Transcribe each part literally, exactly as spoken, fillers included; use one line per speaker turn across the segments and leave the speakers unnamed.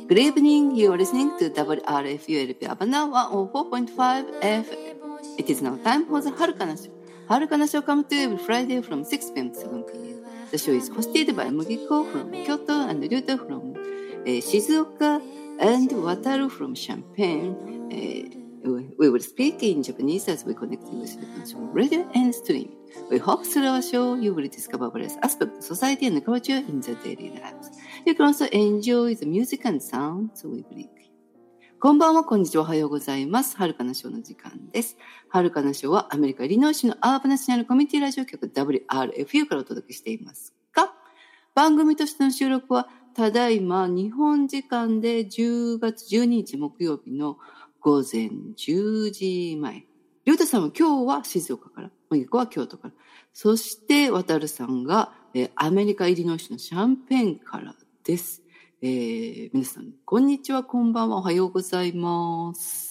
Good evening, you are listening to ダブリューアールエフユーエルピ Havana ワンオーフォーポイントファイブエフエム. It is now time for the はるかなshow. はるかなshow come to you every Friday from six p.m. to seven p.m. The show is hosted by Mugiko from Kyoto and Ryuta from uh, Shizuoka and Wataru from Champaign. Uh, we will speak in Japanese as we connect you with the radio and stream. We hope through our show you will discover various aspects of society and culture in the daily lives. You can also enjoy the music and sounds we bring. こんばんは、こんにちは、おはようございます。はるかなショーの時間です。はるかなショーはアメリカ・イリノイ州のアーバナショナルコミュニティラジオ局 ダブリューアールエフユー からお届けしていますが、番組としての収録はただいま日本時間でじゅうがつじゅうににち木曜日の午前じゅうじまえ。りゅうたさんは今日は静岡から、もぎこは京都から、そしてわたるさんが、えー、アメリカ・イリノイ州のシャンペンからです。えー、皆さん、こんにちは、こんばんは、おはようございます。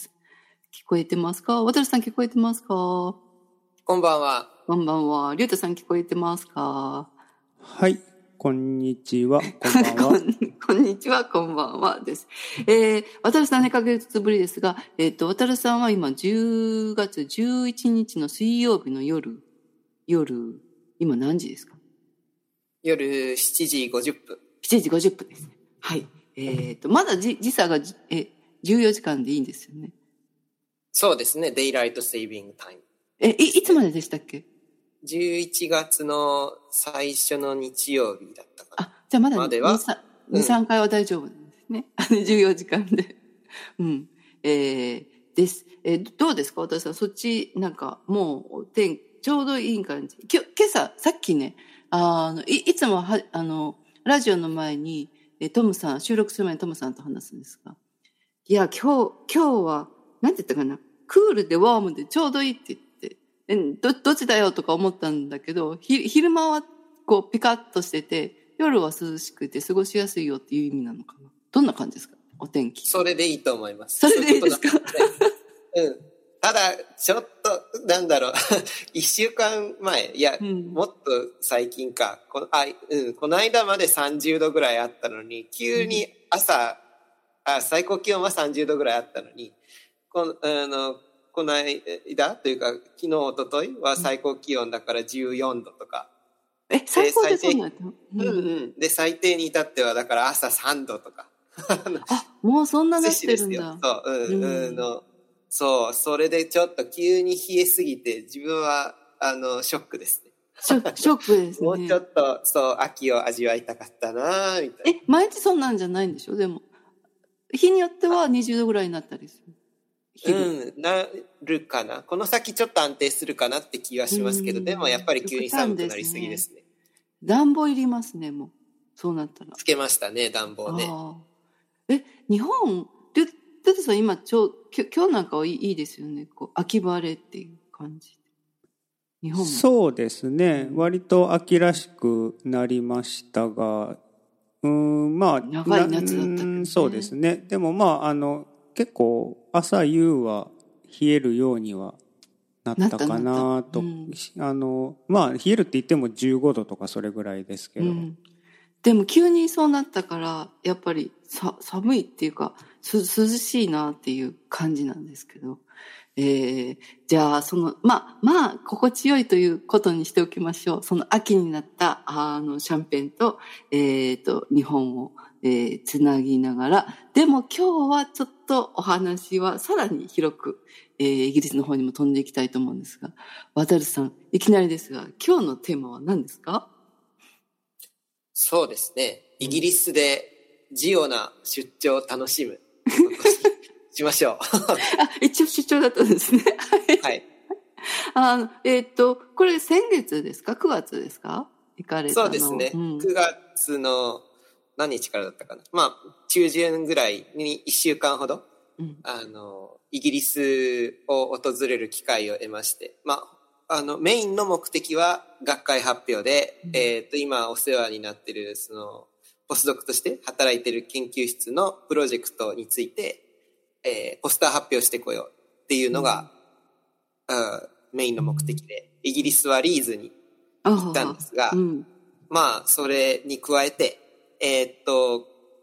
聞こえてますか？わたるさん聞こえてますか？こ
んばんは。
こんばんは。りゅうたさん聞こえてますか？
はい、こんにちは、こんばんは。
こんにちは、こんばんはです。えー、わたるさんにかげつぶりですが、えっと、わたるさんは今じゅうがつじゅういちにちの水曜日の夜、夜、今何時ですか？
夜しちじごじゅっぷん。
しちじごじゅっぷんですね。はい。えっと、まだ時差がえじゅうよじかんでいいんですよね。
そうですね。デイライトセービングタイム。
え、い、いつまででしたっけ？
じゅういちがつの最初の日曜日だったかな。
あ、じゃあまだ
に、
に、さんかいは大丈夫なんですね。じゅうよじかんで。うん。えー、です。えー、どうですか？私はそっち、なんか、もう、天、ちょうどいい感じ。きょ、今朝、さっきね、あの、い、いつもは、あの、ラジオの前に、え、トムさん、収録する前にトムさんと話すんですが、いや、今日、今日は、なんて言ったかな、クールでワームでちょうどいいって言って、え、ど、どっちだよとか思ったんだけど、ひ、昼間は、こう、ピカッとしてて、夜は涼しくて過ごしやすいよっていう意味なのかな。どんな感じですか？お天気。
それでいいと思います。
それでいいですか？
うん。ただ、ちょっと、なんだろう、一週間前、いや、うん、もっと最近か、この、あ、うん、この間までさんじゅうどぐらいあったのに、急に朝、うん、あ、最高気温はさんじゅうどぐらいあったのに、この、あの、この間というか、昨日、一昨日は最高気温だからじゅうよんどとか。
え、最高でそうなったの？
うんうん。で、最低に至っては、だから朝さんどとか。
あ、もうそんななってるんだ。
そう、うん、うん、の、そう、それでちょっと急に冷えすぎて、自分は、あの、ショックですね。
ショック、ショックですね。
もうちょっと、そう、秋を味わいたかったなみたいな。
え、毎日そんなんじゃないんでしょ？でも。日によってはにじゅうどぐらいになったりする。
うん、なるかな。この先ちょっと安定するかなって気はしますけど、でもやっぱり急に寒くなりすぎですね。
暖房いりますね、もう。そうなったら。
つけましたね、暖房ね。
え、日本、で、だってさ、今、ちょ、今日なんかはいい、いいですよね。こう、秋晴れっていう感じ。日本も。
そうですね。割と秋らしくなりましたが、うーん、まあ、
長い夏だったけどね。
そうですね。でもまあ、あの、結構、朝夕は冷えるようにはなったかなと。うん、あの、まあ、冷えるって言ってもじゅうごどとかそれぐらいですけど。うん、
でも急にそうなったから、やっぱりさ寒いっていうか、す涼しいなっていう感じなんですけど。えー、じゃあ、その、まあ、まあ、心地よいということにしておきましょう。その秋になった、あの、シャンペンと、えっと、日本を、えー、つなぎながら、でも今日はちょっとお話はさらに広く、えー、イギリスの方にも飛んでいきたいと思うんですが、わたるさん、いきなりですが、今日のテーマは何ですか？
そうですね。イギリスで自由な出張を楽しむ。しましょう。
あ、一応出張だったんですね。
はい。
あの、えっと、これ先月ですか？ くがつ ですか？行かれたの。
そうですね。うん、くがつの何日からだったかな。まあ、中旬ぐらいにいっしゅうかんほど、うん、あの、イギリスを訪れる機会を得まして、まあ、あの、メインの目的は学会発表で、うん、えっと、今お世話になっている、その、ポスドクとして働いている研究室のプロジェクトについて、えー、ポスター発表してこようっていうのが、うん、メインの目的で、イギリスはリーズに行ったんですが、うん、まあ、それに加えて、えー、っと、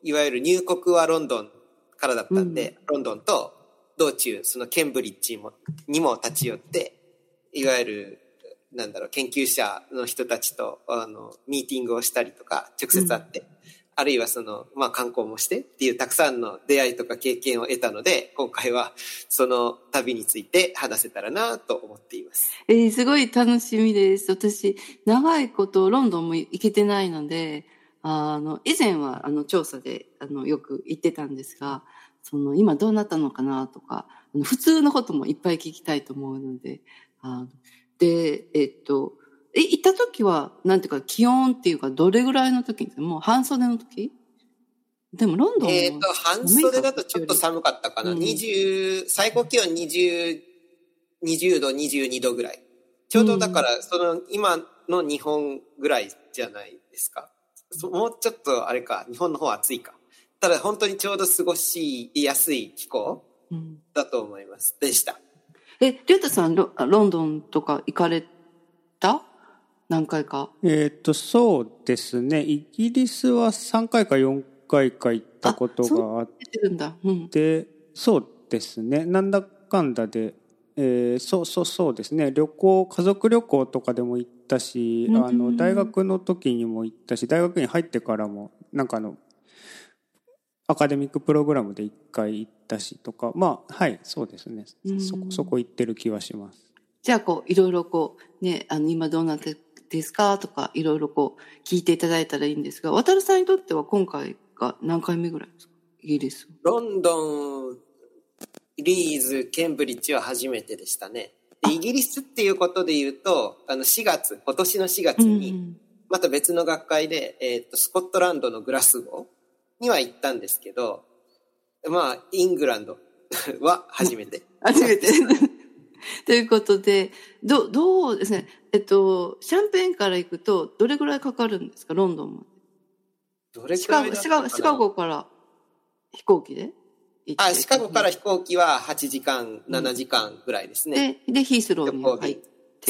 いわゆる入国はロンドンからだったんで、うん、ロンドンと道中そのケンブリッジもにも立ち寄って、いわゆるなんだろう研究者の人たちとあのミーティングをしたりとか直接会って、うん、あるいはその、まあ、観光もしてっていうたくさんの出会いとか経験を得たので、今回はその旅について話せたらなと思っています。
えー、すごい楽しみです。私長いことロンドンも行けてないので、あの以前はあの調査であのよく行ってたんですが、その今どうなったのかなとか、あの普通のこともいっぱい聞きたいと思うので、あでえっとえ行った時はなんていうか気温っていうかどれぐらいの時に、もう半袖の時？でもロンドン
えっと半袖だとちょっと寒かったかな。うん、にじゅう最高気温にじゅう、にじゅうどにじゅうにどぐらい。ちょうどだからその今の日本ぐらいじゃないですか。もうちょっとあれか、日本の方は暑いか。ただ本当にちょうど過ごしやすい気候だと思います。うん、でした。
え、りゅうたさん ロ, ロンドンとか行かれた？何回か。
えっと、そうですね。イギリスはさんかいかよんかいか行ったことがあって、
るんだ、うん、
で、そうですね。なんだかんだで、えー、そうそうそうですね。旅行、家族旅行とかでも行ったし、うん、あの大学の時にも行ったし、大学に入ってからもなんかあのアカデミックプログラムで一回行ったしとか、まあはいそうですね。うん、そこそこ行ってる気はします。
じゃあこういろいろこうね、あの今どうなってですかとかいろいろこう聞いていただいたらいいんですが、渡さんにとっては今回が何回目ぐらいですか？イギリス。
ロンドン、リーズ、ケンブリッジは初めてでしたね。でイギリスっていうことで言うと、あのしがつ、今年のしがつにまた別の学会で、えーと、スコットランドのグラスゴーには行ったんですけど、まあイングランドは初めて。
初めて。ということで、どどうですね。えっとシャンペーンから行くとどれぐらいかかるんですか？ロンドンまで。
どれくらいだったかな？シカゴ、
シカゴから飛行機で行って。
あ、シカゴから飛行機ははちじかん、ななじかんぐらいですね。
で、でヒースローに入って。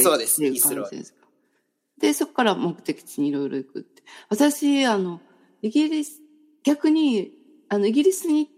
そうです、ヒースローに。
で、そこから目的地にいろいろ行くって。私、あの、イギリス、逆に、あの、イギリスに行って、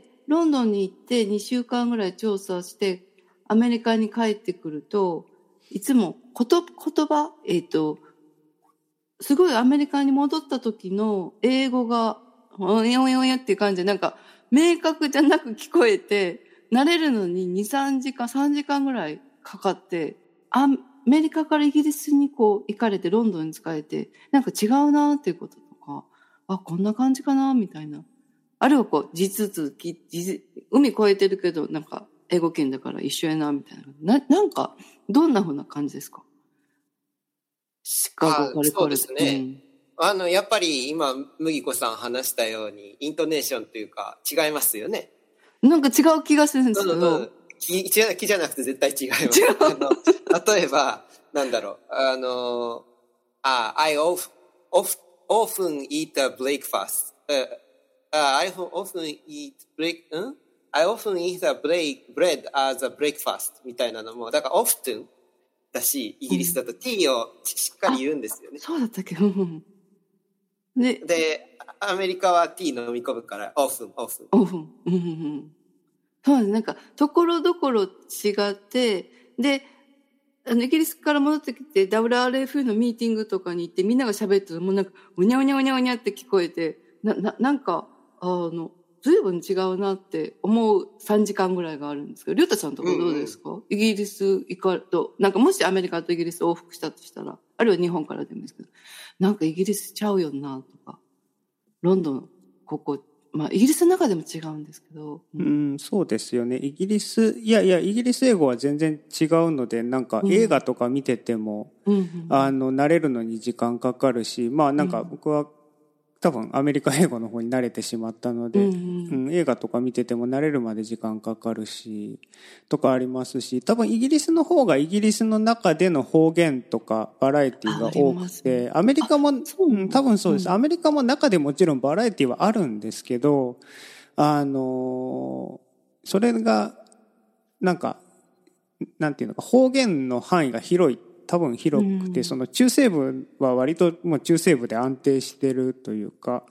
ロンドンに行ってにしゅうかんぐらい調査して、アメリカに帰ってくると、いつもこと、言葉、えっと、すごいアメリカに戻った時の英語が、おやおやおやっていう感じで、なんか、明確じゃなく聞こえて、慣れるのにに、さんじかん、さんじかんぐらいかかって、アメリカからイギリスにこう行かれてロンドンに使えて、なんか違うなっていうこととか、あ、こんな感じかなみたいな。あるいはこう、地続き、海越えてるけど、なんか、英語圏だから一緒やな、みたいな。な、なんか、どんな風な感じですか？シカゴから
そうですね。うん、あの、やっぱり今、麦子さん話したように、イントネーションというか、違いますよね。
なんか違う気がするんですけど。
うんうん、気, 気じゃなくて絶対違います。あの例えば、なんだろう、あの、あ、I often, often eat a breakfast. Uh, I often eat break, んI often eat a break, bread as a breakfast みたいなのも、だから often だし、イギリスだと t をしっかり言うんですよね。
そうだったっけ？
で, で、アメリカは t 飲み込むから often, often。
often。うんうん。そうです。なんか、ところどころ違って、で、あのイギリスから戻ってきて ダブリューアールエフ のミーティングとかに行ってみんなが喋ってるともうなんか、うにゃうにゃうにゃうにゃって聞こえて、な、な、なんか、あの、随分違うなって思うさんじかんぐらいがあるんですけど、りゅうたさんとかどうですか？うんうん、イギリス行かると、なんかもしアメリカとイギリス往復したとしたら、あるいは日本からでもいいですけど、なんかイギリスちゃうよなとか、ロンドン、ここ、まあイギリスの中でも違うんですけど。
うん、うん、そうですよね。イギリス、いやいや、イギリス英語は全然違うので、なんか映画とか見てても、うんうんうん、あの、慣れるのに時間かかるし、まあなんか僕は、多分アメリカ英語の方に慣れてしまったので、うんうんうん、映画とか見てても慣れるまで時間かかるしとかありますし、多分イギリスの方がイギリスの中での方言とかバラエティが多くて、ね、アメリカも、うん、多分そうです、うん、アメリカも中でもちろんバラエティはあるんですけど、あのそれがなんかなんていうのか方言の範囲が広い、多分広くて、その中西部は割ともう中西部で安定してるというか、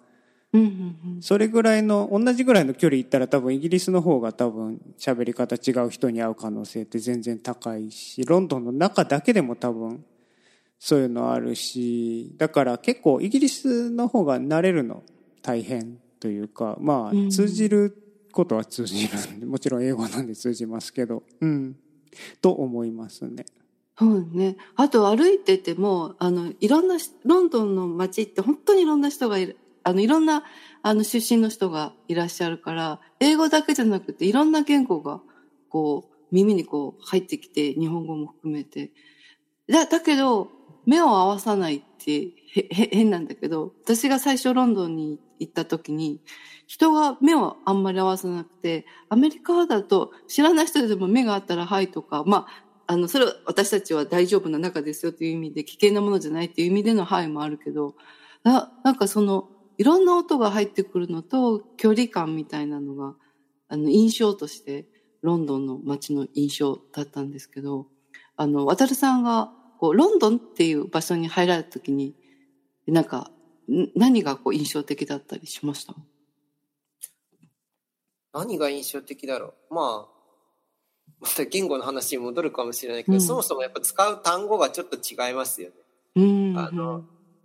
うんうんうん、
それぐらいの同じぐらいの距離行ったら多分イギリスの方が多分喋り方違う人に会う可能性って全然高いし、ロンドンの中だけでも多分そういうのあるし、だから結構イギリスの方が慣れるの大変というか、まあ通じることは通じるんで、もちろん英語なんで通じますけど、うんと思いますね。
そうね。あと歩いててもあのいろんなロンドンの街って本当にいろんな人がいる。あのいろんなあの出身の人がいらっしゃるから、英語だけじゃなくていろんな言語がこう耳にこう入ってきて、日本語も含めて。だだけど目を合わさないってへへ変なんだけど、私が最初ロンドンに行った時に人が目をあんまり合わさなくて、アメリカだと知らない人でも目があったらはいとか、まああのそれは私たちは大丈夫な中ですよという意味で、危険なものじゃないっていう意味でのはいもあるけど、ななんかそのいろんな音が入ってくるのと距離感みたいなのがあの印象としてロンドンの街の印象だったんですけど、あの渡さんがこうロンドンっていう場所に入られた時になんか何がこう印象的だったりしました？
何が印象的だろう。まあまた言語の話に戻るかもしれないけど、うん、そもそもやっぱ使う単語がちょっと違いますよね。
うん、
あの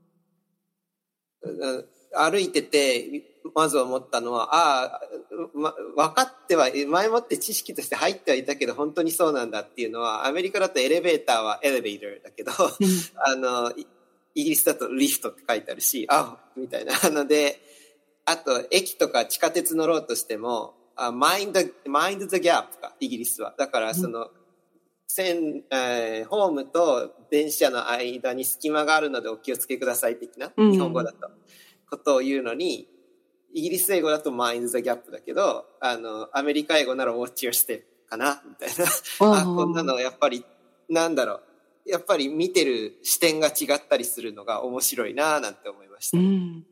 歩いててまず思ったのは、ああ、ま、分かっては前もって知識として入ってはいたけど本当にそうなんだっていうのは、アメリカだとエレベーターはエレベーターだけど、うん、あのイギリスだとリフトって書いてあるし、あみたいなので、あと駅とか地下鉄乗ろうとしてもマインドマインドザギャップか、イギリスはだからその、うん、線えー、ホームと電車の間に隙間があるのでお気をつけください的な、うん、日本語だとことを言うのに、イギリス英語だと Mind the Gap だけど、あのアメリカ英語なら Watch your step かなみたいなあ、こんなのやっぱりなんだろう、やっぱり見てる視点が違ったりするのが面白いななんて思いました、
うん、